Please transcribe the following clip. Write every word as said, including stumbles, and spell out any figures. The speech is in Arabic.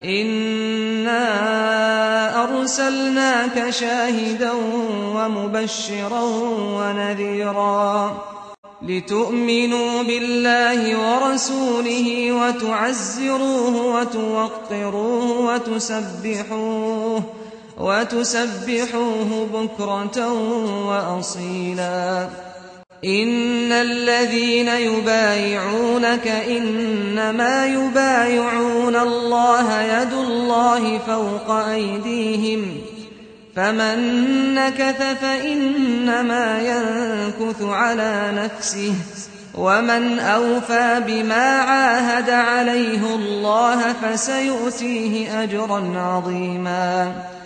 إِنَّا أَرْسَلْنَاكَ شَاهِدًا وَمُبَشِّرًا وَنَذِيرًا لِتُؤْمِنُوا بِاللَّهِ وَرَسُولِهِ وَتُعَزِّرُوهُ وَتُوَقِّرُوهُ وَتُسَبِّحُوهُ وَتُسَبِّحُوهُ بُكْرَةً وَأَصِيلًا إِنَّ الَّذِينَ يُبَايِعُونَكَ إِنَّمَا يُبَايِعُونَ اللَّهَ يَدُ اللَّهِ فَوْقَ أَيْدِيهِمْ فَمَن نَّكَثَ فَإِنَّمَا يَنكُثُ عَلَىٰ نَفْسِهِ وَمَنْ أَوْفَىٰ بِمَا عَاهَدَ عَلَيْهِ اللَّهَ فَسَيُؤْتِيهِ أَجْرًا عَظِيمًا